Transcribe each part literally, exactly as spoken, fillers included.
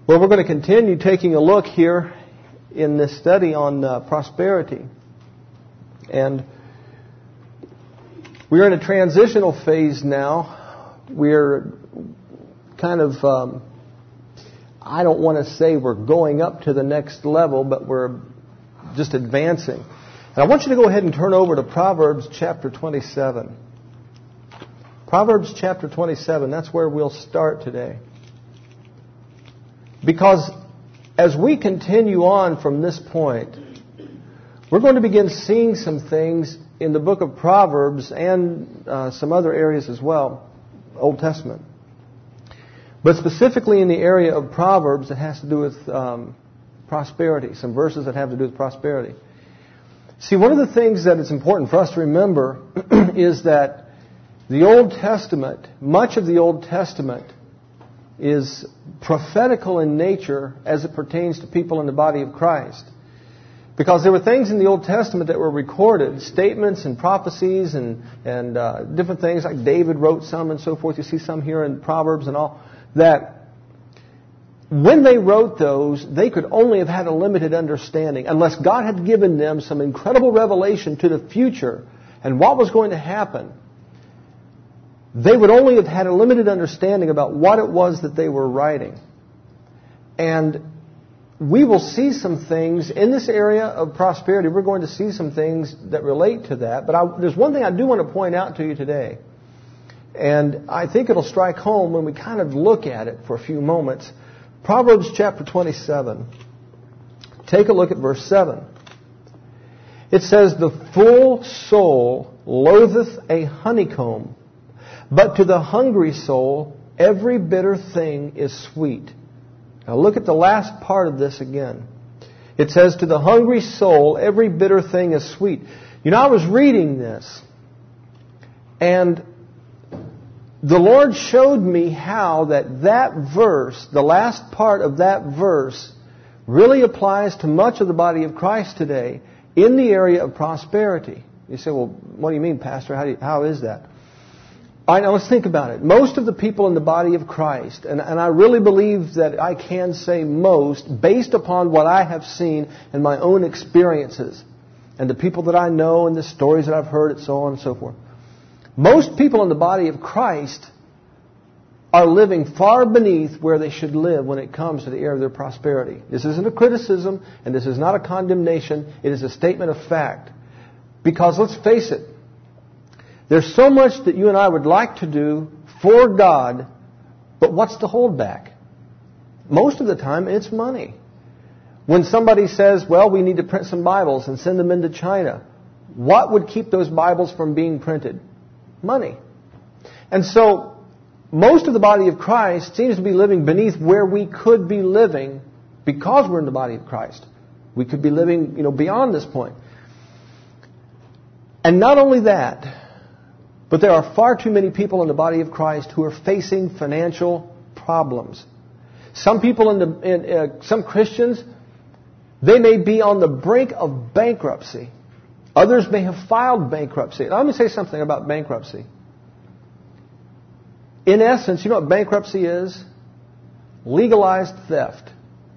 Well, we're going to continue taking a look here in this study on uh, prosperity. And we're in a transitional phase now. We're kind of, um, I don't want to say we're going up to the next level, but we're just advancing. And I want you to go ahead and turn over to Proverbs chapter twenty-seven. Proverbs chapter twenty-seven, that's where we'll start today. Because as we continue on from this point, we're going to begin seeing some things in the book of Proverbs and uh, some other areas as well, Old Testament. But specifically in the area of Proverbs, it has to do with um, prosperity, some verses that have to do with prosperity. See, one of the things that it's important for us to remember is that the Old Testament, much of the Old Testament, is prophetical in nature as it pertains to people in the body of Christ. Because there were things in the Old Testament that were recorded, statements and prophecies and, and uh, different things, like David wrote some and so forth. You see some here in Proverbs and all, that when they wrote those, they could only have had a limited understanding unless God had given them some incredible revelation to the future and what was going to happen. They would only have had a limited understanding about what it was that they were writing. And we will see some things in this area of prosperity. We're going to see some things that relate to that. But I, there's one thing I do want to point out to you today. And I think it'll strike home when we kind of look at it for a few moments. Proverbs chapter twenty-seven. Take a look at verse seven. It says, "The full soul loatheth a honeycomb, but to the hungry soul, every bitter thing is sweet." Now look at the last part of this again. It says, "To the hungry soul, every bitter thing is sweet." You know, I was reading this, and the Lord showed me how that that verse, the last part of that verse, really applies to much of the body of Christ today in the area of prosperity. You say, well, what do you mean, Pastor? How, do you, how is that? All right, now let's think about it. Most of the people in the body of Christ, and, and I really believe that I can say most, based upon what I have seen and my own experiences, and the people that I know and the stories that I've heard and so on and so forth. Most people in the body of Christ are living far beneath where they should live when it comes to the area of their prosperity. This isn't a criticism, and this is not a condemnation. It is a statement of fact. Because let's face it, there's so much that you and I would like to do for God, but what's the holdback? Most of the time, it's money. When somebody says, well, we need to print some Bibles and send them into China, what would keep those Bibles from being printed? Money. And so, most of the body of Christ seems to be living beneath where we could be living because we're in the body of Christ. We could be living, you know, beyond this point. And not only that, but there are far too many people in the body of Christ who are facing financial problems. Some people in the, in, uh, some Christians, they may be on the brink of bankruptcy. Others may have filed bankruptcy. Now, let me say something about bankruptcy. In essence, you know what bankruptcy is? Legalized theft.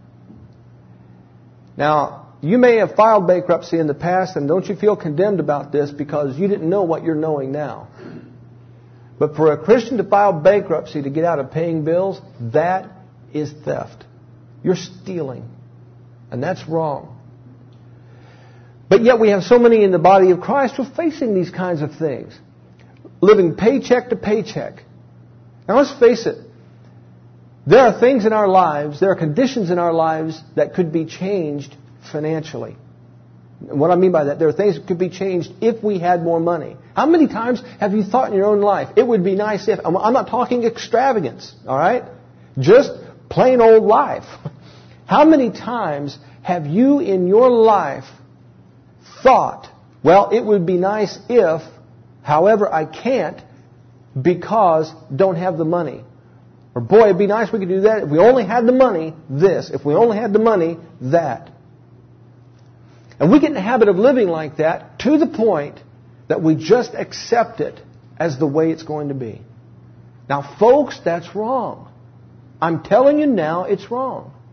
Now, you may have filed bankruptcy in the past, and don't you feel condemned about this because you didn't know what you're knowing now. But for a Christian to file bankruptcy to get out of paying bills, that is theft. You're stealing. And that's wrong. But yet we have so many in the body of Christ who are facing these kinds of things. Living paycheck to paycheck. Now let's face it. There are things in our lives, there are conditions in our lives that could be changed financially. What I mean by that, there are things that could be changed if we had more money. How many times have you thought in your own life, it would be nice if, I'm not talking extravagance, all right? Just plain old life. How many times have you in your life thought, well, it would be nice if, however, I can't because don't have the money. Or, boy, it'd be nice if we could do that. If we only had the money, this. If we only had the money, that. And we get in the habit of living like that to the point that we just accept it as the way it's going to be. Now, folks, that's wrong. I'm telling you now, it's wrong.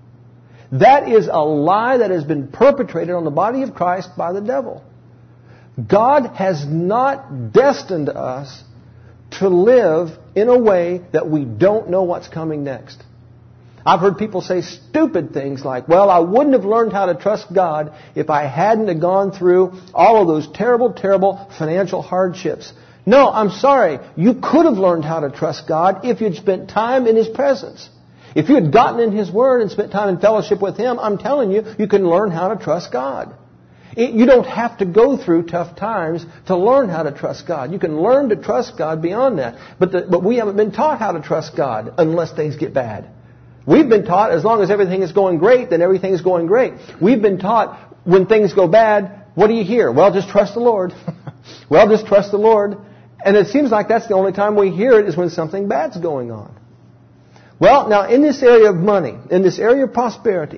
That is a lie that has been perpetrated on the body of Christ by the devil. God has not destined us to live in a way that we don't know what's coming next. I've heard people say stupid things like, well, I wouldn't have learned how to trust God if I hadn't have gone through all of those terrible, terrible financial hardships. No, I'm sorry. You could have learned how to trust God if you'd spent time in His presence. If you had gotten in His Word and spent time in fellowship with Him, I'm telling you, you can learn how to trust God. You don't have to go through tough times to learn how to trust God. You can learn to trust God beyond that. But, the, but we haven't been taught how to trust God unless things get bad. We've been taught as long as everything is going great, then everything is going great. We've been taught when things go bad, what do you hear? Well, just trust the Lord. Well, just trust the Lord. And it seems like that's the only time we hear it is when something bad's going on. Well, now in this area of money, in this area of prosperity,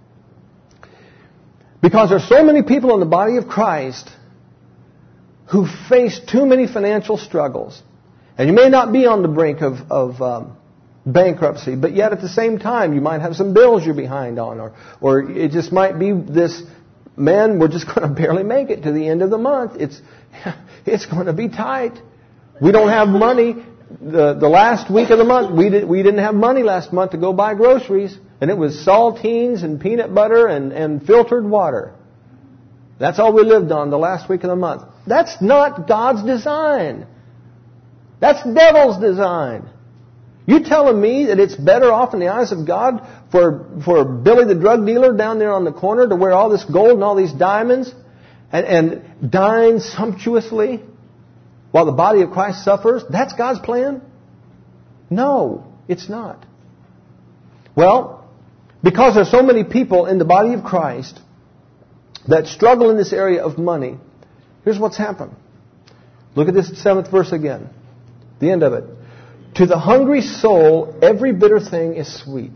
because there's so many people in the body of Christ who face too many financial struggles. And you may not be on the brink of, of um, bankruptcy, but yet at the same time you might have some bills you're behind on. Or, or it just might be this, man, we're just going to barely make it to the end of the month. It's, it's going to be tight. We don't have money. The, the last week of the month, we, did, we didn't have money last month to go buy groceries. And it was saltines and peanut butter and, and filtered water. That's all we lived on the last week of the month. That's not God's design. That's devil's design. You telling me that it's better off in the eyes of God for, for Billy the drug dealer down there on the corner to wear all this gold and all these diamonds and, and dine sumptuously while the body of Christ suffers? That's God's plan? No, it's not. Well, because there's so many people in the body of Christ that struggle in this area of money, here's what's happened. Look at this seventh verse again. The end of it. To the hungry soul, every bitter thing is sweet.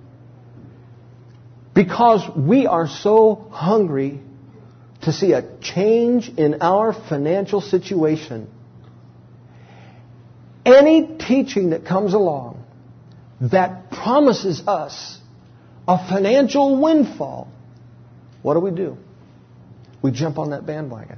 Because we are so hungry to see a change in our financial situation, any teaching that comes along that promises us a financial windfall, what do we do? We jump on that bandwagon.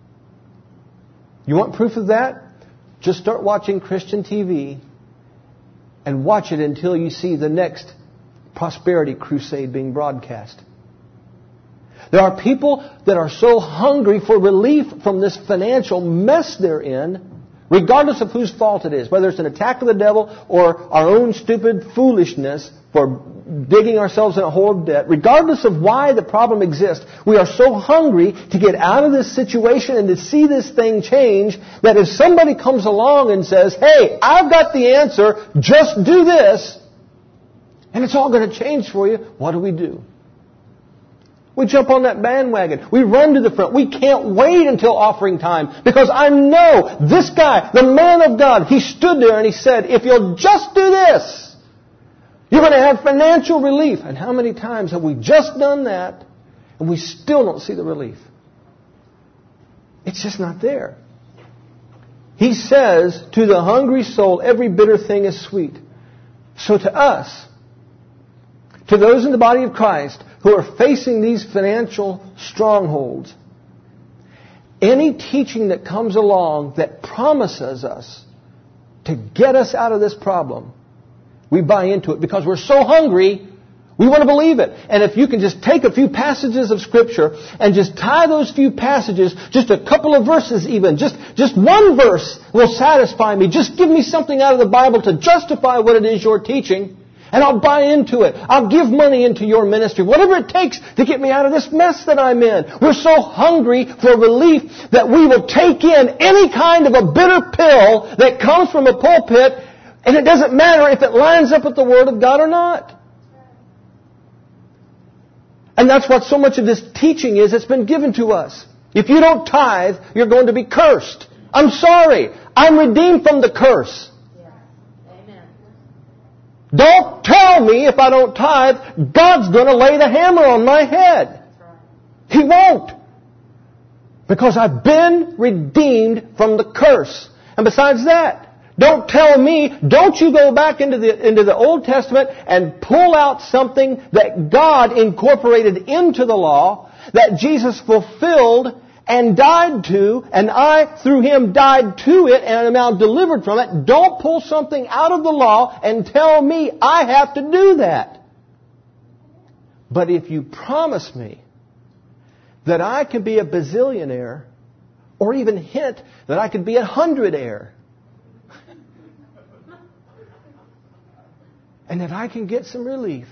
You want proof of that? Just start watching Christian T V and watch it until you see the next prosperity crusade being broadcast. There are people that are so hungry for relief from this financial mess they're in, regardless of whose fault it is, whether it's an attack of the devil or our own stupid foolishness for digging ourselves in a hole of debt. Regardless of why the problem exists, we are so hungry to get out of this situation and to see this thing change that if somebody comes along and says, hey, I've got the answer, just do this, and it's all going to change for you, what do we do? We jump on that bandwagon. We run to the front. We can't wait until offering time because I know this guy, the man of God, he stood there and he said, if you'll just do this, you're going to have financial relief. And how many times have we just done that and we still don't see the relief? It's just not there. He says, to the hungry soul, every bitter thing is sweet. So to us, to those in the body of Christ who are facing these financial strongholds, any teaching that comes along that promises us to get us out of this problem, we buy into it because we're so hungry, we want to believe it. And if you can just take a few passages of Scripture and just tie those few passages, just a couple of verses even, just, just one verse will satisfy me. Just give me something out of the Bible to justify what it is you're teaching, and I'll buy into it. I'll give money into your ministry. Whatever it takes to get me out of this mess that I'm in. We're so hungry for relief that we will take in any kind of a bitter pill that comes from a pulpit, and it doesn't matter if it lines up with the Word of God or not. And that's what so much of this teaching is that's been given to us. If you don't tithe, you're going to be cursed. I'm sorry. I'm redeemed from the curse. Don't tell me if I don't tithe, God's going to lay the hammer on my head. He won't. Because I've been redeemed from the curse. And besides that, Don't tell me, don't you go back into the, into the Old Testament and pull out something that God incorporated into the law, that Jesus fulfilled and died to, and I, through Him, died to it and am now delivered from it. Don't pull something out of the law and tell me I have to do that. But if you promise me that I can be a bazillionaire, or even hint that I could be a hundredaire, and that I can get some relief,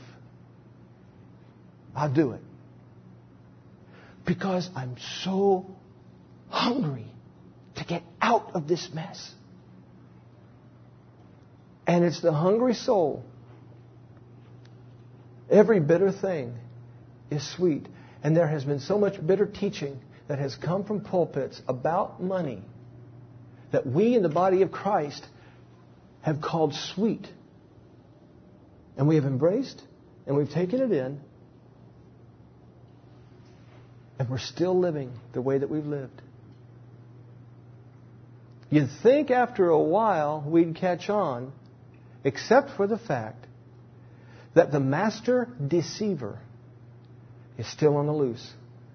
I'll do it. Because I'm so hungry to get out of this mess. And it's the hungry soul. Every bitter thing is sweet. And there has been so much bitter teaching that has come from pulpits about money that we in the body of Christ have called sweet. And we have embraced, and we've taken it in, and we're still living the way that we've lived. You'd think after a while we'd catch on, except for the fact that the master deceiver is still on the loose.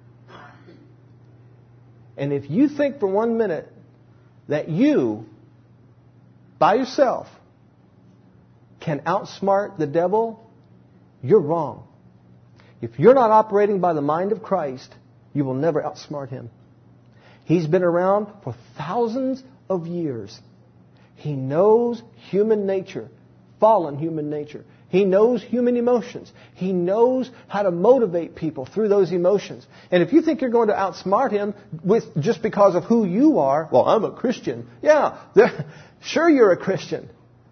And if you think for one minute that you, by yourself, can outsmart the devil, you're wrong. If you're not operating by the mind of Christ, you will never outsmart him. He's been around for thousands of years. He knows human nature, fallen human nature. He knows human emotions. He knows how to motivate people through those emotions. And if you think you're going to outsmart him with just because of who you are, well, I'm a Christian. Yeah, sure you're a Christian.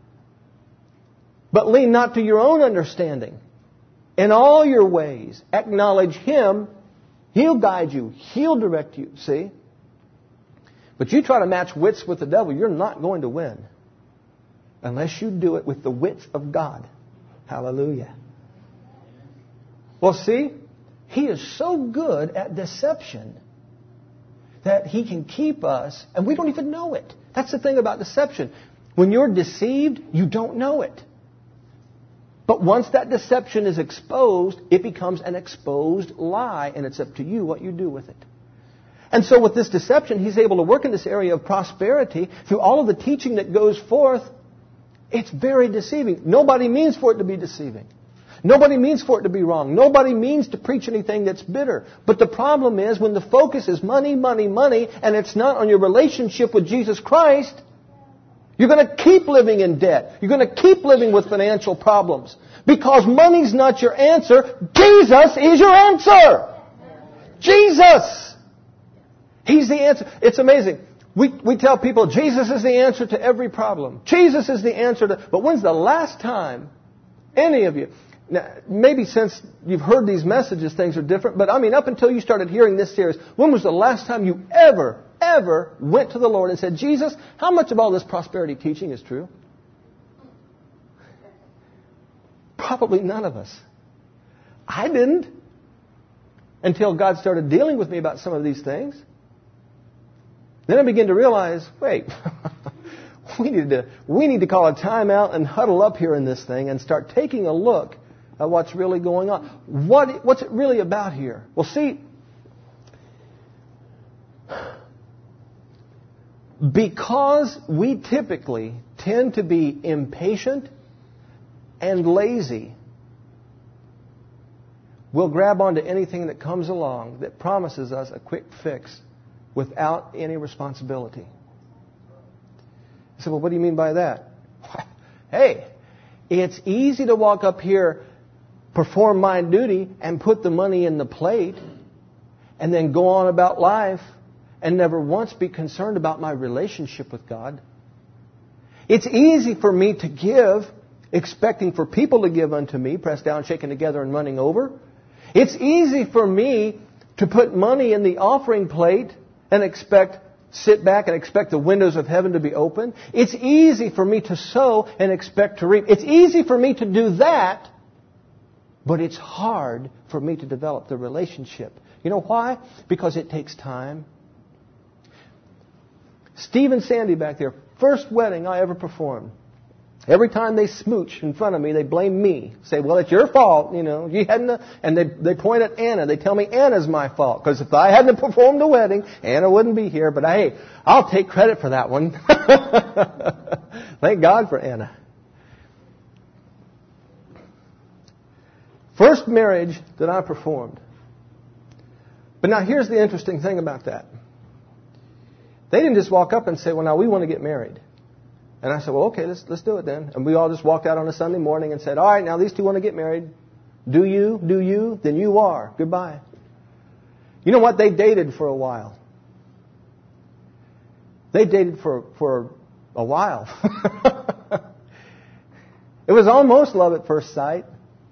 But lean not to your own understanding. In all your ways, acknowledge Him. He'll guide you. He'll direct you. See? But you try to match wits with the devil, you're not going to win. Unless you do it with the wits of God. Hallelujah. Well, see, He is so good at deception that He can keep us, and we don't even know it. That's the thing about deception. When you're deceived, you don't know it. But once that deception is exposed, it becomes an exposed lie, and it's up to you what you do with it. And so with this deception, he's able to work in this area of prosperity through all of the teaching that goes forth. It's very deceiving. Nobody means for it to be deceiving. Nobody means for it to be wrong. Nobody means to preach anything that's bitter. But the problem is when the focus is money, money, money, and it's not on your relationship with Jesus Christ, you're going to keep living in debt. You're going to keep living with financial problems. Because money's not your answer. Jesus is your answer. Jesus. He's the answer. It's amazing. We, we tell people Jesus is the answer to every problem. Jesus is the answer to... But when's the last time any of you... Now, maybe since you've heard these messages, things are different. But I mean, up until you started hearing this series, when was the last time you ever... ever went to the Lord and said, Jesus, how much of all this prosperity teaching is true? Probably none of us. I didn't. Until God started dealing with me about some of these things. Then I began to realize, wait, we need to we need to call a timeout and huddle up here in this thing and start taking a look at what's really going on. What what's it really about here? Well, see, because we typically tend to be impatient and lazy, we'll grab onto anything that comes along that promises us a quick fix without any responsibility. I said, well, what do you mean by that? Hey, it's easy to walk up here, perform my duty, and put the money in the plate, and then go on about life and never once be concerned about my relationship with God. It's easy for me to give, expecting for people to give unto me, pressed down, shaken together, and running over. It's easy for me to put money in the offering plate and expect, sit back and expect the windows of heaven to be open. It's easy for me to sow and expect to reap. It's easy for me to do that, but it's hard for me to develop the relationship. You know why? Because it takes time. Steve and Sandy back there, first wedding I ever performed. Every time they smooch in front of me, they blame me. Say, well, it's your fault, you know. You hadn't, and they they point at Anna. They tell me Anna's my fault. Because if I hadn't performed the wedding, Anna wouldn't be here. But hey, I'll take credit for that one. Thank God for Anna. First marriage that I performed. But now here's the interesting thing about that. They didn't just walk up and say, well, now we want to get married. And I said, well, okay, let's let's do it then. And we all just walked out on a Sunday morning and said, all right, now these two want to get married. Do you? Do you? Then you are. Goodbye. You know what? They dated for a while. They dated for, for a while. It was almost love at first sight.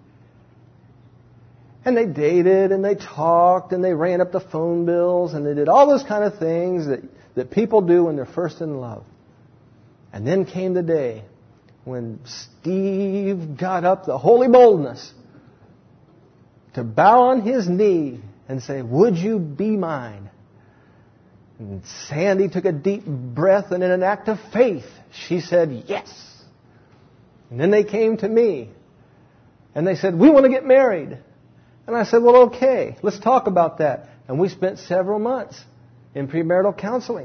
And they dated and they talked and they ran up the phone bills and they did all those kind of things that, that people do when they're first in love. And then came the day when Steve got up the holy boldness to bow on his knee and say, would you be mine? And Sandy took a deep breath, and in an act of faith, she said, yes. And then they came to me and they said, we want to get married. And I said, well, okay, let's talk about that. And we spent several months in premarital counseling.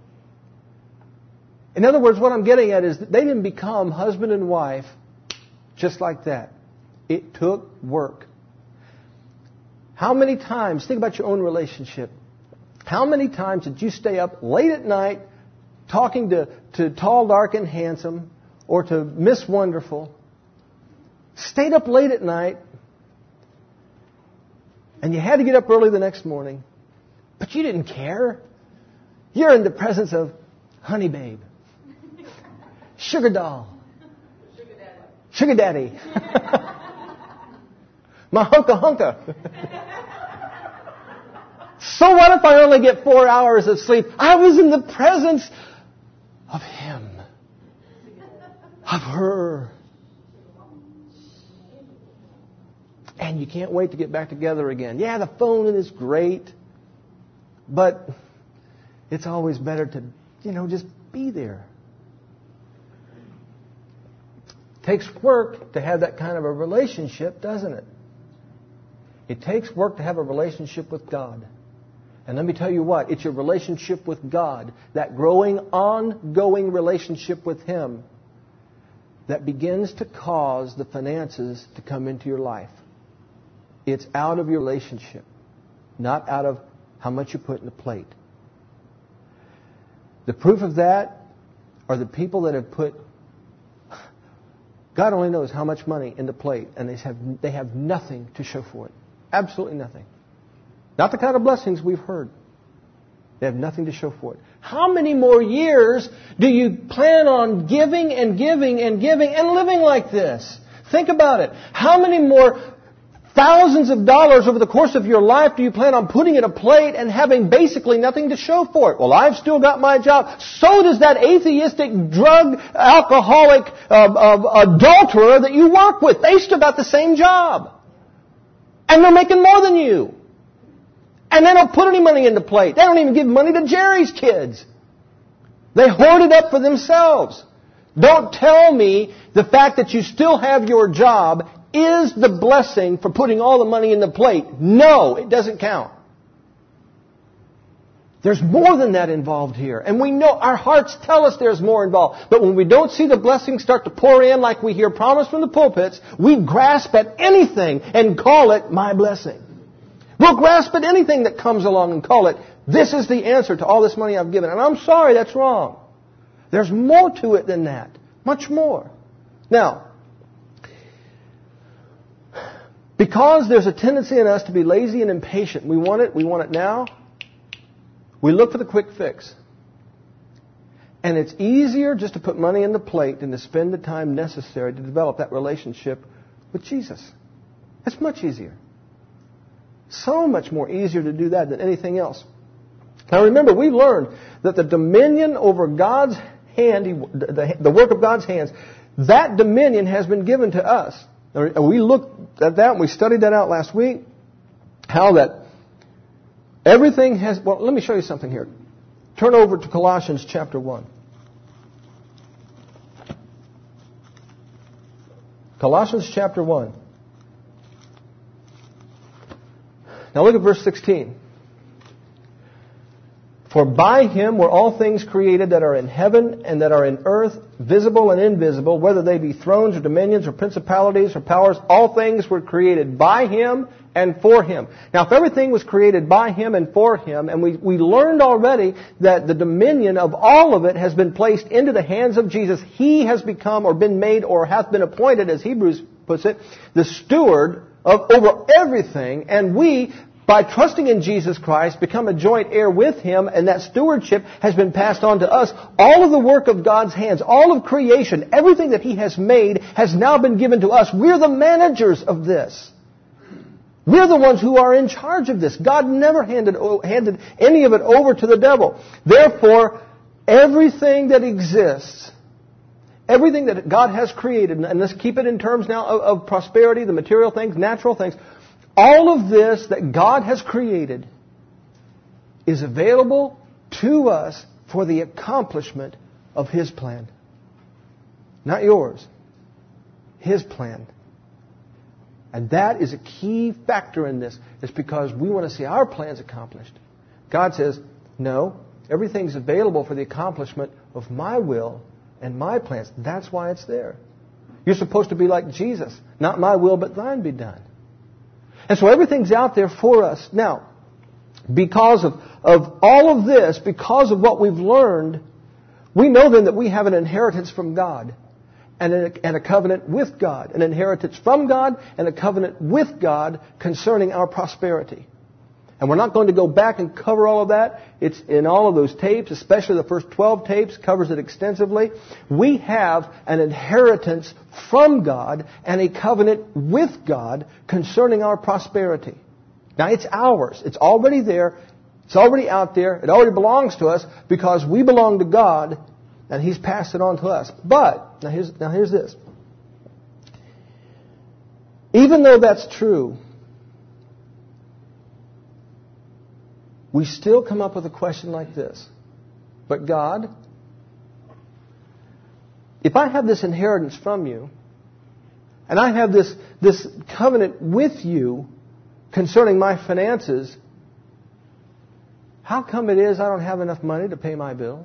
In other words, what I'm getting at is that they didn't become husband and wife just like that. It took work. How many times, think about your own relationship. How many times did you stay up late at night talking to, to Tall, Dark, and Handsome or to Miss Wonderful? Stayed up late at night and you had to get up early the next morning, but you didn't care. You're in the presence of Honey Babe. Sugar doll. Sugar daddy. Sugar daddy. My hunka hunka. So what if I only get four hours of sleep? I was in the presence of him. Of her. And you can't wait to get back together again. Yeah, the phone is great. But it's always better to, you know, just be there. Takes work to have that kind of a relationship, doesn't it? It takes work to have a relationship with God. And let me tell you what, it's your relationship with God, that growing, ongoing relationship with Him, that begins to cause the finances to come into your life. It's out of your relationship, not out of how much you put in the plate. The proof of that are the people that have put, God only knows how much money in the plate, and they have, they have nothing to show for it. Absolutely nothing. Not the kind of blessings we've heard. They have nothing to show for it. How many more years do you plan on giving and giving and giving and living like this? Think about it. How many more thousands of dollars over the course of your life do you plan on putting in a plate and having basically nothing to show for it? Well, I've still got my job. So does that atheistic, drug, alcoholic, uh, uh, adulterer that you work with. They still got the same job. And they're making more than you. And they don't put any money in the plate. They don't even give money to Jerry's kids. They hoard it up for themselves. Don't tell me the fact that you still have your job is the blessing for putting all the money in the plate. No, it doesn't count. There's more than that involved here. And we know, our hearts tell us there's more involved. But when we don't see the blessings start to pour in like we hear promised from the pulpits, we grasp at anything and call it my blessing. We'll grasp at anything that comes along and call it, this is the answer to all this money I've given. And I'm sorry, that's wrong. There's more to it than that. Much more. Now, because there's a tendency in us to be lazy and impatient, we want it, we want it now, we look for the quick fix. And it's easier just to put money in the plate than to spend the time necessary to develop that relationship with Jesus. It's much easier. So much more easier to do that than anything else. Now remember, we've learned that the dominion over God's hand, the, the work of God's hands, that dominion has been given to us. We looked at that and we studied that out last week. How that everything has... Well, let me show you something here. Turn over to Colossians chapter one. Colossians chapter one. Now look at verse sixteen. For by Him were all things created that are in heaven and that are in earth, visible and invisible, whether they be thrones or dominions or principalities or powers, all things were created by Him and for Him. Now if everything was created by Him and for Him, and we, we learned already that the dominion of all of it has been placed into the hands of Jesus. He has become or been made or hath been appointed, as Hebrews puts it, the steward of over everything, and we, by trusting in Jesus Christ, become a joint heir with Him, and that stewardship has been passed on to us. All of the work of God's hands, all of creation, everything that He has made has now been given to us. We're the managers of this. We're the ones who are in charge of this. God never handed, handed any of it over to the devil. Therefore, everything that exists, everything that God has created, and let's keep it in terms now of, of prosperity, the material things, natural things, all of this that God has created is available to us for the accomplishment of His plan. Not yours. His plan. And that is a key factor in this. It's because we want to see our plans accomplished. God says, no, everything's available for the accomplishment of my will and my plans. That's why it's there. You're supposed to be like Jesus. Not my will, but thine be done. And so everything's out there for us. Now, because of, of all of this, because of what we've learned, we know then that we have an inheritance from God and a, and a covenant with God. An inheritance from God and a covenant with God concerning our prosperity. And we're not going to go back and cover all of that. It's in all of those tapes, especially the first twelve tapes, covers it extensively. We have an inheritance from God and a covenant with God concerning our prosperity. Now, it's ours. It's already there. It's already out there. It already belongs to us because we belong to God and He's passed it on to us. But, now here's, now here's this. Even though that's true, we still come up with a question like this. But God, if I have this inheritance from you, and I have this, this covenant with you concerning my finances, how come it is I don't have enough money to pay my bills?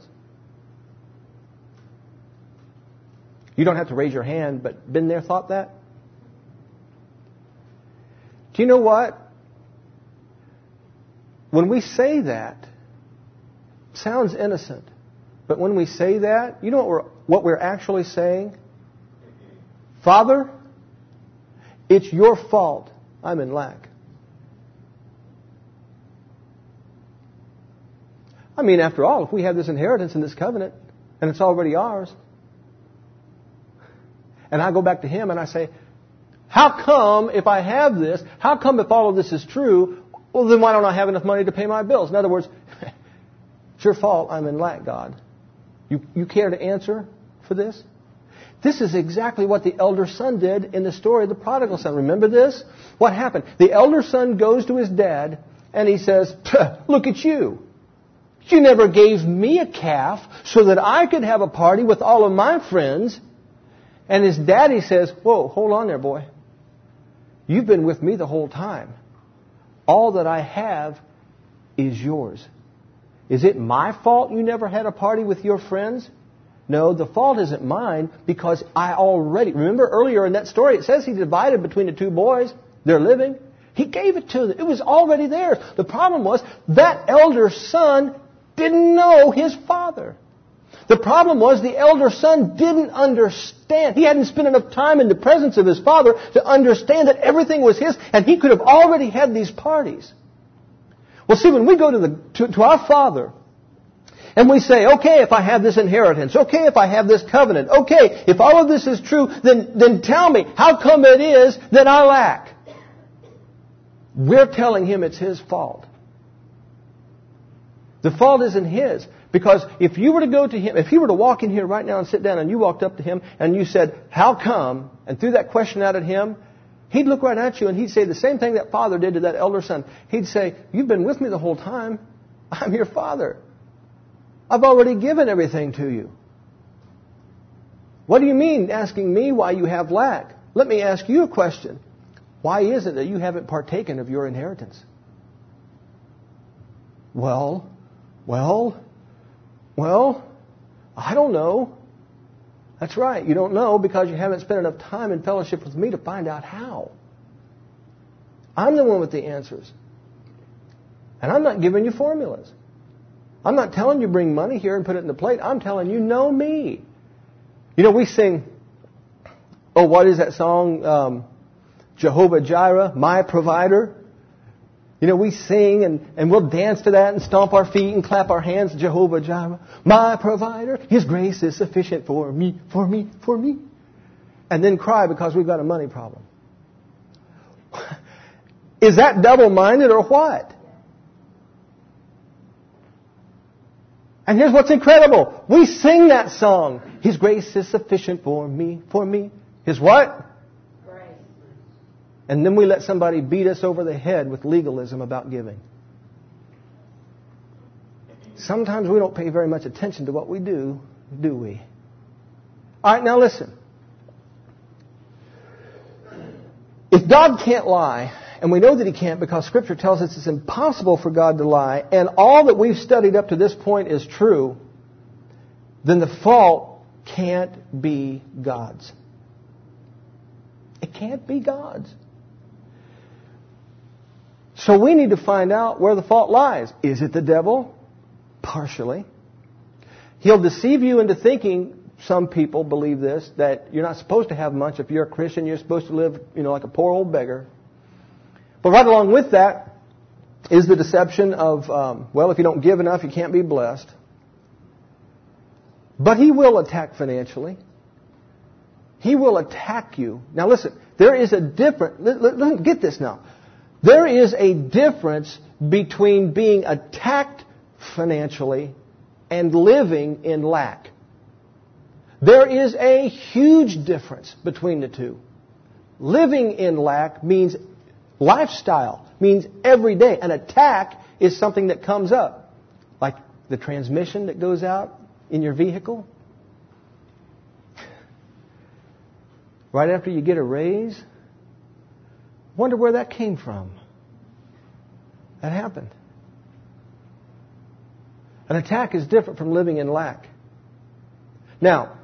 You don't have to raise your hand, but been there, thought that? Do you know what? When we say that, it sounds innocent. But when we say that, you know what we're, what we're actually saying? Father, it's your fault I'm in lack. I mean, after all, if we have this inheritance in this covenant, and it's already ours, and I go back to Him and I say, how come if I have this, how come if all of this is true, well, then why don't I have enough money to pay my bills? In other words, it's your fault I'm in lack, God. You, you care to answer for this? This is exactly what the elder son did in the story of the prodigal son. Remember this? What happened? The elder son goes to his dad and he says, look at you. You never gave me a calf so that I could have a party with all of my friends. And his daddy says, whoa, hold on there, boy. You've been with me the whole time. All that I have is yours. Is it my fault you never had a party with your friends? No, the fault isn't mine because I already... Remember earlier in that story, it says He divided between the two boys their living. He gave it to them. It was already theirs. The problem was that elder son didn't know his father. The problem was the elder son didn't understand. He hadn't spent enough time in the presence of his father to understand that everything was his, and he could have already had these parties. Well, see, when we go to, the, to, to our Father, and we say, okay, if I have this inheritance, okay, if I have this covenant, okay, if all of this is true, then, then tell me, how come it is that I lack? We're telling Him it's His fault. The fault isn't His. Because if you were to go to Him, if He were to walk in here right now and sit down and you walked up to Him and you said, how come? And threw that question out at Him, He'd look right at you and He'd say the same thing that father did to that elder son. He'd say, you've been with me the whole time. I'm your Father. I've already given everything to you. What do you mean asking me why you have lack? let me ask you a question. Why is it that you haven't partaken of your inheritance? Well, well, well, I don't know. That's right. You don't know because you haven't spent enough time in fellowship with me to find out how. I'm the one with the answers. And I'm not giving you formulas. I'm not telling you bring money here and put it in the plate. I'm telling you, know me. You know, we sing, oh, what is that song? Um, Jehovah Jireh, my provider. You know, we sing and, and we'll dance to that and stomp our feet and clap our hands. Jehovah Jireh, my provider. His grace is sufficient for me, for me, for me. And then cry because we've got a money problem. Is that double-minded or what? And here's what's incredible. We sing that song. His grace is sufficient for me, for me. His what? Grace. And then we let somebody beat us over the head with legalism about giving. Sometimes we don't pay very much attention to what we do, do we? All right, now listen. If God can't lie, and we know that He can't because Scripture tells us it's impossible for God to lie, and all that we've studied up to this point is true, then the fault can't be God's. It can't be God's. So we need to find out where the fault lies. Is it the devil? Partially. He'll deceive you into thinking, some people believe this, that you're not supposed to have much. If you're a Christian, you're supposed to live, you know, like a poor old beggar. But right along with that is the deception of, um, well, if you don't give enough, you can't be blessed. But he will attack financially. He will attack you. Now listen, there is a difference. Listen, get this now. There is a difference between being attacked financially and living in lack. There is a huge difference between the two. Living in lack means lifestyle, means every day. An attack is something that comes up, like the transmission that goes out in your vehicle. Right after you get a raise, wonder where that came from. That happened. An attack is different from living in lack. Now,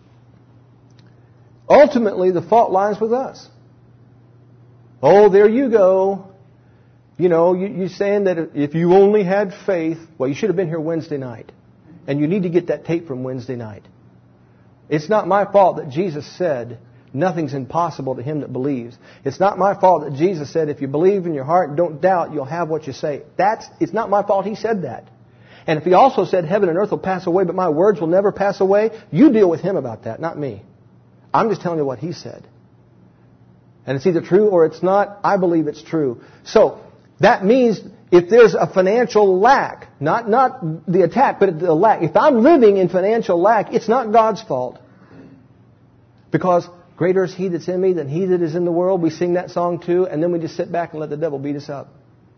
ultimately, the fault lies with us. Oh, there you go. You know, you, you're saying that if you only had faith, well, you should have been here Wednesday night. And you need to get that tape from Wednesday night. It's not my fault that Jesus said, nothing's impossible to him that believes. It's not my fault that Jesus said, if you believe in your heart and don't doubt, you'll have what you say. That's, it's not my fault he said that. And if he also said, heaven and earth will pass away, but my words will never pass away, you deal with him about that, not me. I'm just telling you what he said. And it's either true or it's not. I believe it's true. So, that means if there's a financial lack, not, not the attack, but the lack. If I'm living in financial lack, it's not God's fault. Because greater is He that's in me than he that is in the world. We sing that song too, and then we just sit back and let the devil beat us up.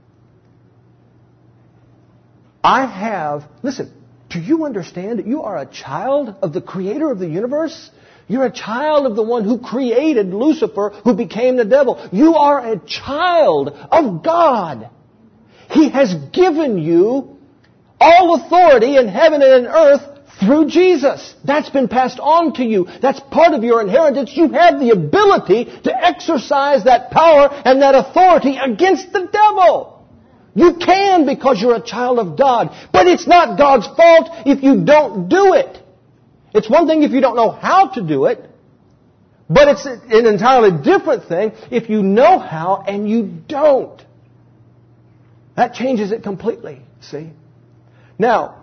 I have, listen, do you understand that you are a child of the Creator of the universe? You're a child of the one who created Lucifer, who became the devil. You are a child of God. He has given you all authority in heaven and in earth through Jesus. That's been passed on to you. That's part of your inheritance. You have the ability to exercise that power and that authority against the devil. You can because you're a child of God. But it's not God's fault if you don't do it. It's one thing if you don't know how to do it, but it's an entirely different thing if you know how and you don't. That changes it completely, see? Now,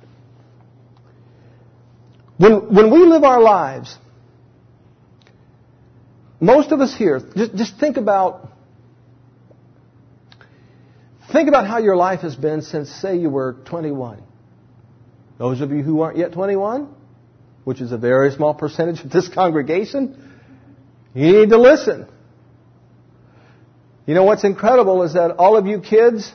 when, when we live our lives, most of us here, just, just think about, think about how your life has been since, say, you were twenty-one. Those of you who aren't yet twenty-one, which is a very small percentage of this congregation, you need to listen. You know what's incredible is that all of you kids,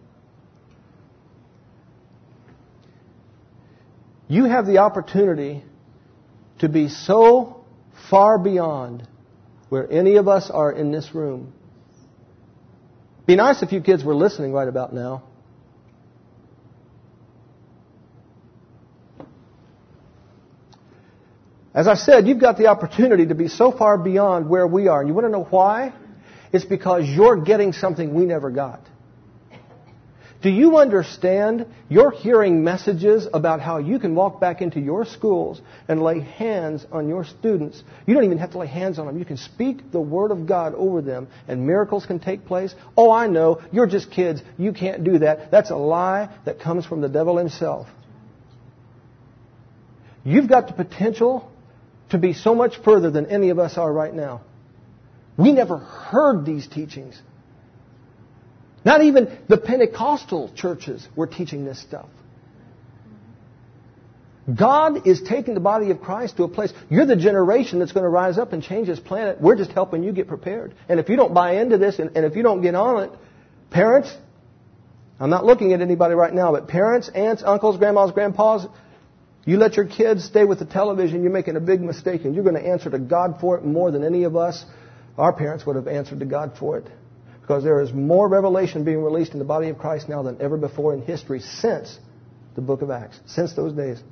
you have the opportunity to be so far beyond where any of us are in this room. Be nice if you kids were listening right about now. As I said, you've got the opportunity to be so far beyond where we are. And you want to know why? It's because you're getting something we never got. Do you understand? You're hearing messages about how you can walk back into your schools and lay hands on your students. You don't even have to lay hands on them. You can speak the Word of God over them and miracles can take place. Oh, I know. You're just kids. You can't do that. That's a lie that comes from the devil himself. You've got the potential to be so much further than any of us are right now. We never heard these teachings. Not even the Pentecostal churches were teaching this stuff. God is taking the body of Christ to a place. You're the generation that's going to rise up and change this planet. We're just helping you get prepared. And if you don't buy into this and, and if you don't get on it, parents, I'm not looking at anybody right now, but parents, aunts, uncles, grandmas, grandpas, you let your kids stay with the television, you're making a big mistake, and you're going to answer to God for it more than any of us, our parents, would have answered to God for it. Because there is more revelation being released in the body of Christ now than ever before in history since the book of Acts, since those days.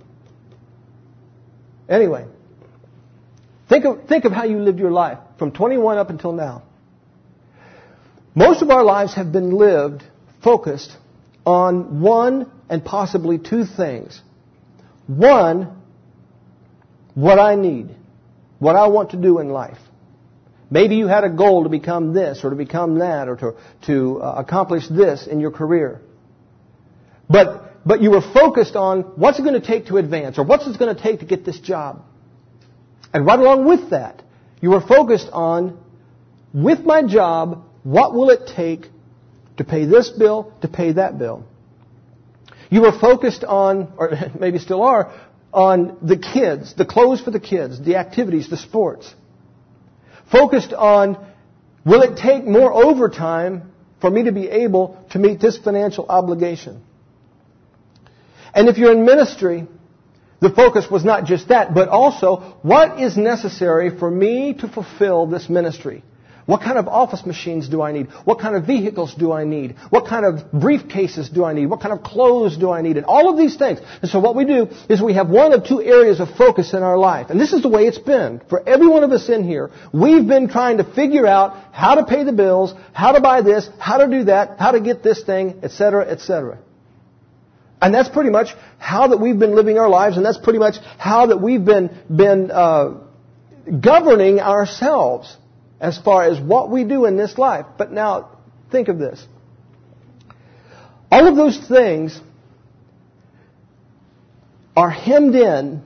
Anyway, think of, think of how you lived your life from twenty-one up until now. Most of our lives have been lived focused on one and possibly two things. One, what I need, what I want to do in life. Maybe you had a goal to become this or to become that or to, to uh, accomplish this in your career. But, but you were focused on what's it going to take to advance or what's it going to take to get this job. And right along with that, you were focused on, with my job, what will it take to pay this bill, to pay that bill. You were focused on, or maybe still are, on the kids, the clothes for the kids, the activities, the sports. Focused on, will it take more overtime for me to be able to meet this financial obligation? And if you're in ministry, the focus was not just that, but also, what is necessary for me to fulfill this ministry? What kind of office machines do I need? What kind of vehicles do I need? What kind of briefcases do I need? What kind of clothes do I need? And all of these things. And so what we do is we have one of two areas of focus in our life. And this is the way it's been. For every one of us in here, we've been trying to figure out how to pay the bills, how to buy this, how to do that, how to get this thing, et cetera, et cetera. And that's pretty much how that we've been living our lives, and that's pretty much how that we've been, been uh, governing ourselves as far as what we do in this life. But now, think of this. All of those things are hemmed in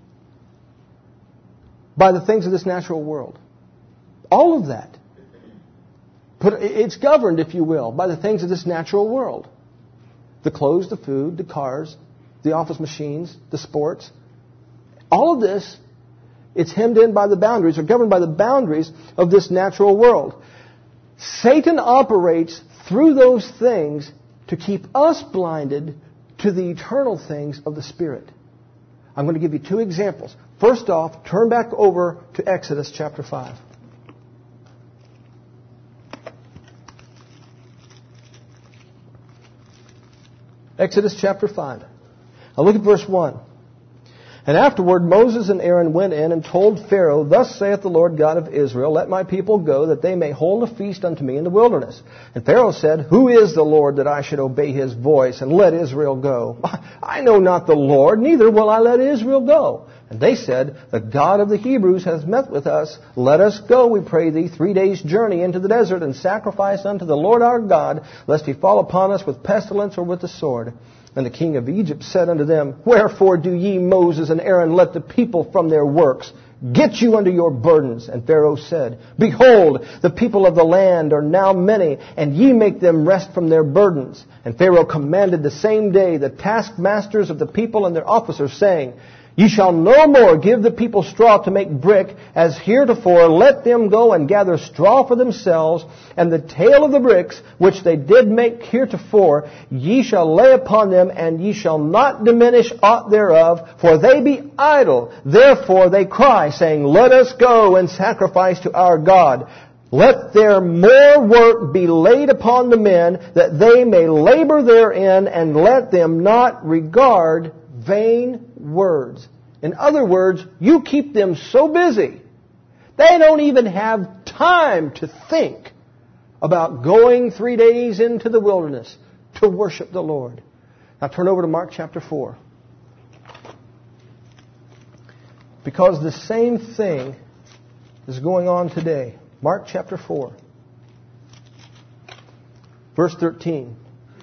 by the things of this natural world. All of that. It's governed, if you will, by the things of this natural world. The clothes, the food, the cars, the office machines, the sports. All of this, it's hemmed in by the boundaries, or governed by the boundaries of this natural world. Satan operates through those things to keep us blinded to the eternal things of the Spirit. I'm going to give you two examples. First off, turn back over to Exodus chapter five. Exodus chapter five. Now look at verse one. And afterward Moses and Aaron went in and told Pharaoh, Thus saith the Lord God of Israel, Let my people go, that they may hold a feast unto me in the wilderness. And Pharaoh said, Who is the Lord that I should obey his voice and let Israel go? I know not the Lord, neither will I let Israel go. And they said, The God of the Hebrews hath met with us. Let us go, we pray thee, three days' journey into the desert, and sacrifice unto the Lord our God, lest he fall upon us with pestilence or with the sword. And the king of Egypt said unto them, Wherefore do ye, Moses and Aaron, let the people from their works? Get you unto your burdens. And Pharaoh said, Behold, the people of the land are now many, and ye make them rest from their burdens. And Pharaoh commanded the same day the taskmasters of the people and their officers, saying, Ye shall no more give the people straw to make brick, as heretofore. Let them go and gather straw for themselves, and the tale of the bricks, which they did make heretofore, ye shall lay upon them, and ye shall not diminish aught thereof, for they be idle. Therefore they cry, saying, Let us go and sacrifice to our God. Let their more work be laid upon the men, that they may labor therein, and let them not regard vain words. In other words, you keep them so busy, they don't even have time to think about going three days into the wilderness to worship the Lord. Now turn over to Mark chapter four. Because the same thing is going on today. Mark chapter four. Verse thirteen.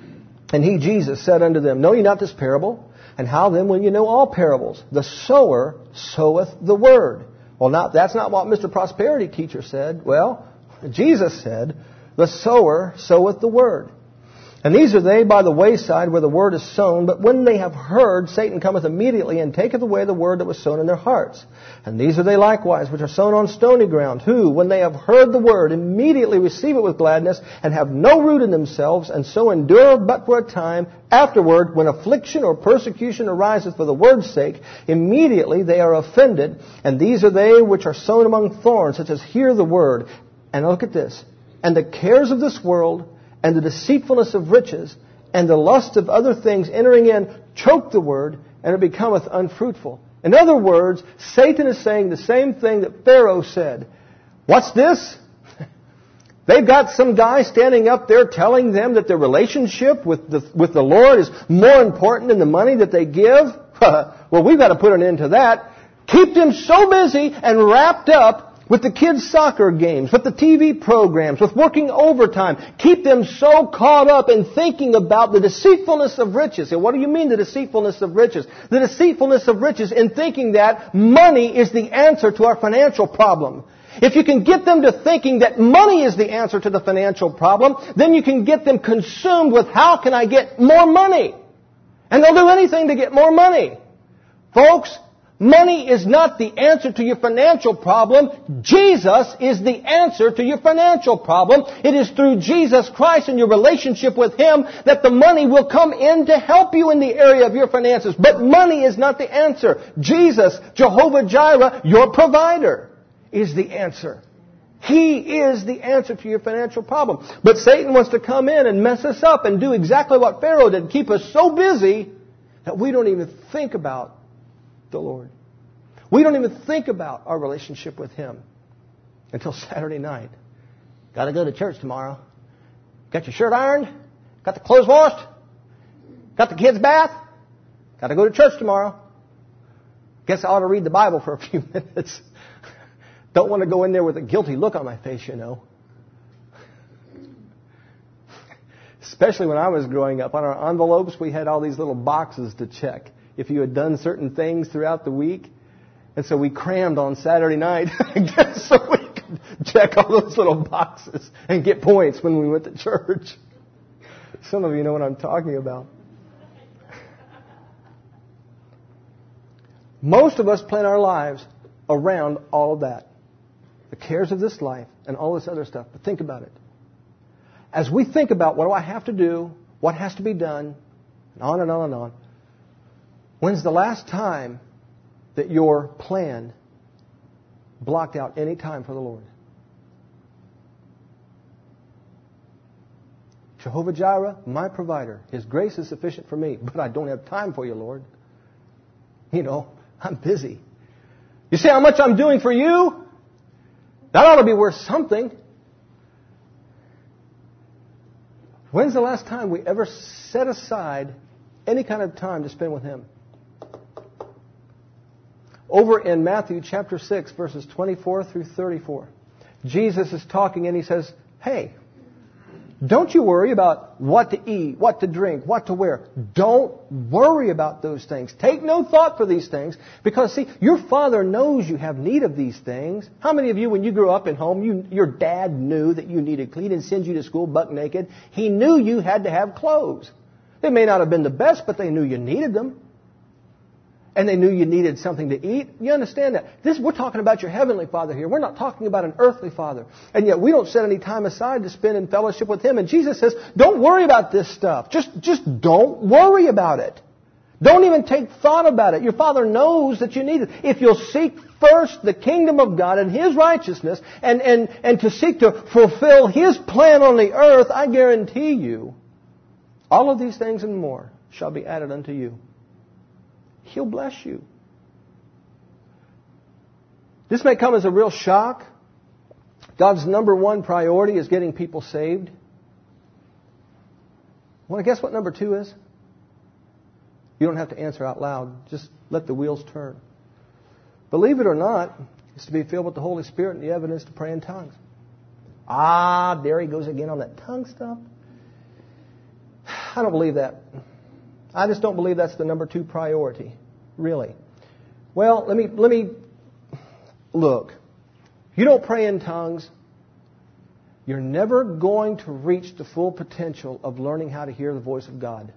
And he, Jesus, said unto them, Know ye not this parable? And how then will you know all parables? The sower soweth the word. Well, not, that's not what Mister Prosperity Teacher said. Well, Jesus said, The sower soweth the word. And these are they by the wayside where the word is sown. But when they have heard, Satan cometh immediately and taketh away the word that was sown in their hearts. And these are they likewise which are sown on stony ground, who, when they have heard the word, immediately receive it with gladness, and have no root in themselves, and so endure but for a time. Afterward, when affliction or persecution ariseth for the word's sake, immediately they are offended. And these are they which are sown among thorns, such as hear the word. And look at this. And the cares of this world, and the deceitfulness of riches, and the lust of other things entering in, choke the word, and it becometh unfruitful. In other words, Satan is saying the same thing that Pharaoh said. What's this? They've got some guy standing up there telling them that their relationship with the, with the Lord is more important than the money that they give. Well, we've got to put an end to that. Keep them so busy and wrapped up with the kids' soccer games, with the T V programs, with working overtime. Keep them so caught up in thinking about the deceitfulness of riches. And what do you mean the deceitfulness of riches? The deceitfulness of riches in thinking that money is the answer to our financial problem. If you can get them to thinking that money is the answer to the financial problem, then you can get them consumed with how can I get more money? And they'll do anything to get more money. Folks, money is not the answer to your financial problem. Jesus is the answer to your financial problem. It is through Jesus Christ and your relationship with Him that the money will come in to help you in the area of your finances. But money is not the answer. Jesus, Jehovah Jireh, your provider, is the answer. He is the answer to your financial problem. But Satan wants to come in and mess us up and do exactly what Pharaoh did. Keep us so busy that we don't even think about the Lord. We don't even think about our relationship with Him until Saturday night. Got to go to church tomorrow. Got your shirt ironed? Got the clothes washed? Got the kids' bath? Got to go to church tomorrow. Guess I ought to read the Bible for a few minutes. Don't want to go in there with a guilty look on my face, you know. Especially when I was growing up. On our envelopes, we had all these little boxes to check if you had done certain things throughout the week. And so we crammed on Saturday night just so we could check all those little boxes and get points when we went to church. Some of you know what I'm talking about. Most of us plan our lives around all of that. The cares of this life and all this other stuff. But think about it. As we think about what do I have to do, what has to be done, and on and on and on, when's the last time that your plan blocked out any time for the Lord? Jehovah Jireh, my provider. His grace is sufficient for me, but I don't have time for you, Lord. You know, I'm busy. You see how much I'm doing for you? That ought to be worth something. When's the last time we ever set aside any kind of time to spend with Him? Over in Matthew chapter six, verses twenty-four through thirty-four, Jesus is talking and He says, hey, don't you worry about what to eat, what to drink, what to wear. Don't worry about those things. Take no thought for these things. Because, see, your Father knows you have need of these things. How many of you, when you grew up in home, you, your dad knew that you needed clean and send you to school buck naked? He knew you had to have clothes. They may not have been the best, but they knew you needed them. and they knew you needed something to eat. You understand that? This, we're talking about your heavenly Father here. We're not talking about an earthly father. And yet we don't set any time aside to spend in fellowship with Him. And Jesus says, don't worry about this stuff. Just, just don't worry about it. Don't even take thought about it. Your Father knows that you need it. If you'll seek first the kingdom of God and His righteousness and, and, and to seek to fulfill His plan on the earth, I guarantee you, all of these things and more shall be added unto you. He'll bless you. This may come as a real shock. God's number one priority is getting people saved. Want to guess what number two is? You don't have to answer out loud. Just let the wheels turn. Believe it or not, it's to be filled with the Holy Spirit and the evidence to pray in tongues. Ah, there he goes again on that tongue stuff. I don't believe that. I just don't believe that's the number two priority. Really. Well, let me, let me, look. If you don't pray in tongues, you're never going to reach the full potential of learning how to hear the voice of God.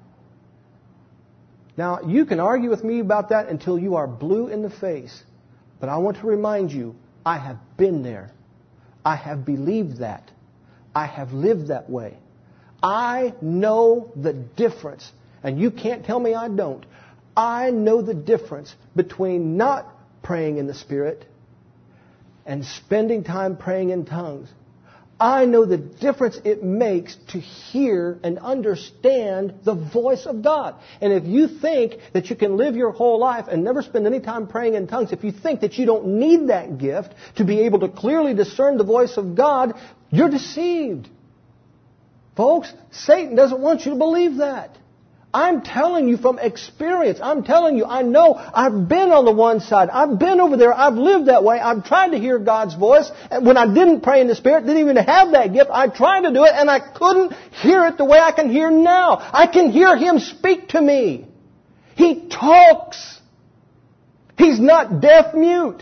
Now, you can argue with me about that until you are blue in the face. But I want to remind you, I have been there. I have believed that. I have lived that way. I know the difference. And you can't tell me I don't. I know the difference between not praying in the Spirit and spending time praying in tongues. I know the difference it makes to hear and understand the voice of God. And if you think that you can live your whole life and never spend any time praying in tongues, if you think that you don't need that gift to be able to clearly discern the voice of God, you're deceived. Folks, Satan doesn't want you to believe that. I'm telling you from experience. I'm telling you, I know. I've been on the one side. I've been over there. I've lived that way. I've tried to hear God's voice. And when I didn't pray in the Spirit, didn't even have that gift, I tried to do it and I couldn't hear it the way I can hear now. I can hear Him speak to me. He talks. He's not deaf-mute.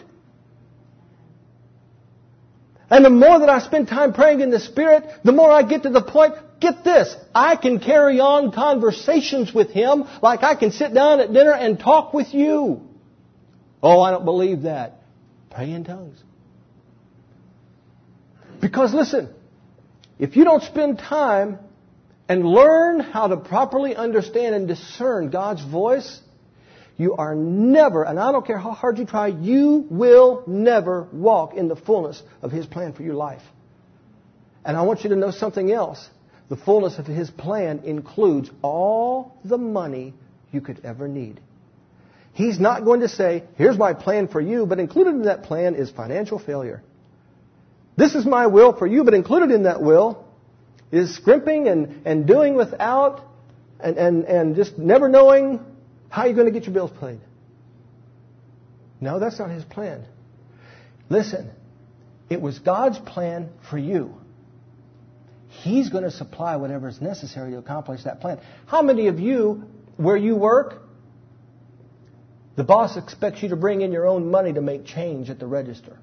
And the more that I spend time praying in the Spirit, the more I get to the point, get this, I can carry on conversations with Him like I can sit down at dinner and talk with you. Oh, I don't believe that. Pray in tongues. Because listen, if you don't spend time and learn how to properly understand and discern God's voice, you are never, and I don't care how hard you try, you will never walk in the fullness of His plan for your life. And I want you to know something else. The fullness of His plan includes all the money you could ever need. He's not going to say, here's my plan for you, but included in that plan is financial failure. This is my will for you, but included in that will is scrimping and, and doing without and, and, and just never knowing how you're going to get your bills paid. No, that's not His plan. Listen, it was God's plan for you. He's going to supply whatever is necessary to accomplish that plan. How many of you, where you work, the boss expects you to bring in your own money to make change at the register?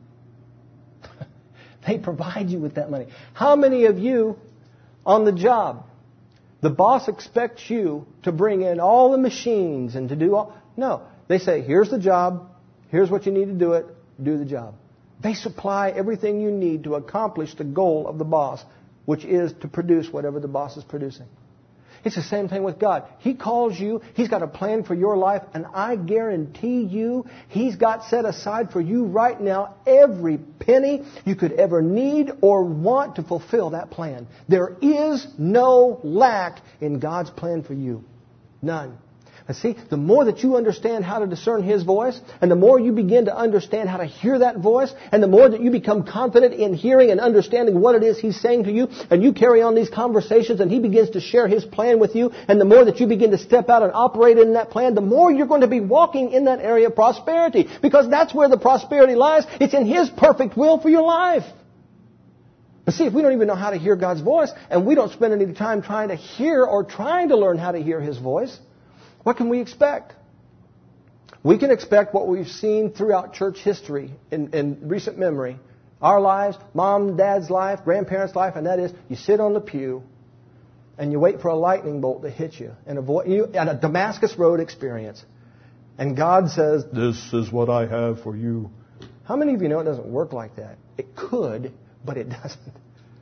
They provide you with that money. How many of you on the job, the boss expects you to bring in all the machines and to do all... No. They say, here's the job. Here's what you need to do it. Do the job. They supply everything you need to accomplish the goal of the boss, which is to produce whatever the boss is producing. It's the same thing with God. He calls you. He's got a plan for your life. And I guarantee you, He's got set aside for you right now every penny you could ever need or want to fulfill that plan. There is no lack in God's plan for you. None. And see, the more that you understand how to discern His voice, and the more you begin to understand how to hear that voice, and the more that you become confident in hearing and understanding what it is He's saying to you, and you carry on these conversations and He begins to share His plan with you, and the more that you begin to step out and operate in that plan, the more you're going to be walking in that area of prosperity. Because that's where the prosperity lies. It's in His perfect will for your life. But see, if we don't even know how to hear God's voice, and we don't spend any time trying to hear or trying to learn how to hear His voice, what can we expect? We can expect what we've seen throughout church history in, in recent memory. Our lives, mom, dad's life, grandparents' life, and that is you sit on the pew and you wait for a lightning bolt to hit you and avoid you at a Damascus Road experience. And God says, this is what I have for you. How many of you know it doesn't work like that? It could, but it doesn't.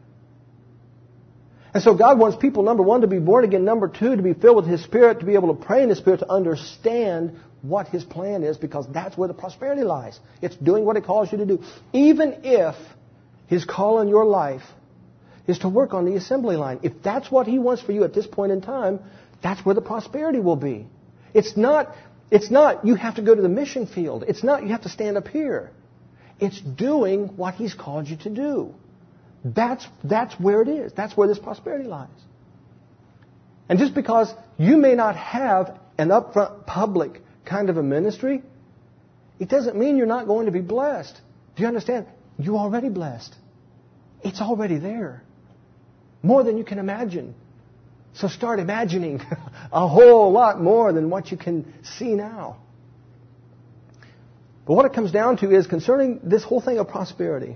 And so God wants people, number one, to be born again. Number two, to be filled with His Spirit, to be able to pray in His Spirit, to understand what His plan is, because that's where the prosperity lies. It's doing what it calls you to do. Even if His call in your life is to work on the assembly line. If that's what He wants for you at this point in time, that's where the prosperity will be. It's not, it's not you have to go to the mission field. It's not you have to stand up here. It's doing what He's called you to do. That's, that's where it is. That's where this prosperity lies. And just because you may not have an upfront public kind of a ministry, it doesn't mean you're not going to be blessed. Do you understand? You're already blessed. It's already there. More than you can imagine. So start imagining a whole lot more than what you can see now. But what it comes down to is concerning this whole thing of prosperity.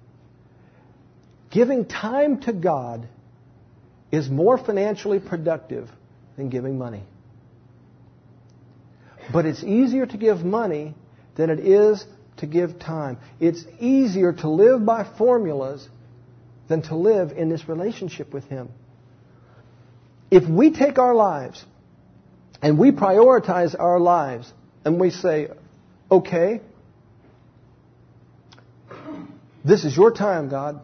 Giving time to God is more financially productive than giving money. But it's easier to give money than it is to give time. It's easier to live by formulas than to live in this relationship with Him. If we take our lives and we prioritize our lives and we say, okay, this is your time, God.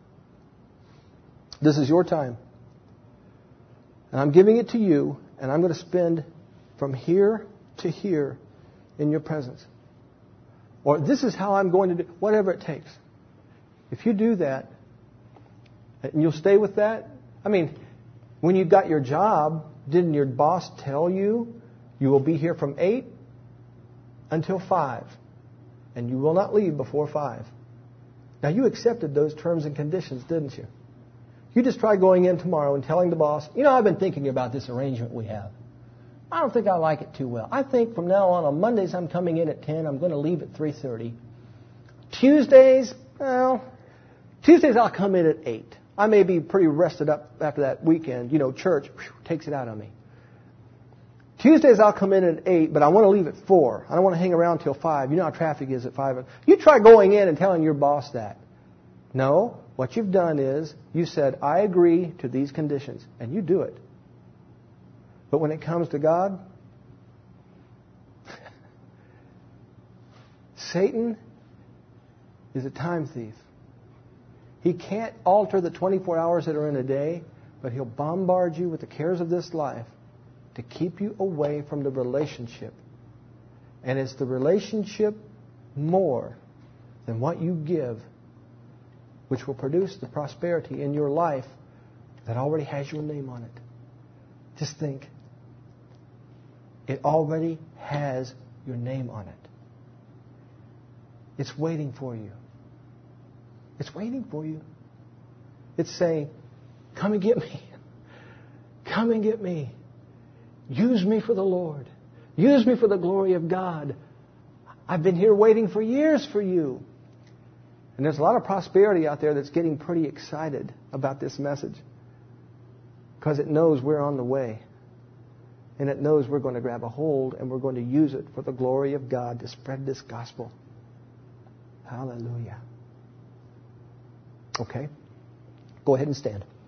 This is your time. And I'm giving it to you, and I'm going to spend from here to here in your presence. Or this is how I'm going to do, whatever it takes. If you do that, and you'll stay with that, I mean, when you got your job, didn't your boss tell you you will be here from eight until five, and you will not leave before five? Now, you accepted those terms and conditions, didn't you? You just try going in tomorrow and telling the boss, you know, I've been thinking about this arrangement we have. I don't think I like it too well. I think from now on, on Mondays, I'm coming in at ten. I'm going to leave at three thirty. Tuesdays, well, Tuesdays I'll come in at eight. I may be pretty rested up after that weekend. You know, church whew, takes it out of me. Tuesdays I'll come in at eight, but I want to leave at four. I don't want to hang around till five. You know how traffic is at five. You try going in and telling your boss that. No, what you've done is you said, I agree to these conditions, and you do it. But when it comes to God, Satan is a time thief. He can't alter the twenty-four hours that are in a day, but he'll bombard you with the cares of this life to keep you away from the relationship. And it's the relationship more than what you give which will produce the prosperity in your life that already has your name on it. Just think. It already has your name on it. It's waiting for you. It's waiting for you. It's saying, come and get me. Come and get me. Use me for the Lord. Use me for the glory of God. I've been here waiting for years for you. And there's a lot of prosperity out there that's getting pretty excited about this message because it knows we're on the way. And it knows we're going to grab a hold and we're going to use it for the glory of God to spread this gospel. Hallelujah. Okay. Go ahead and stand.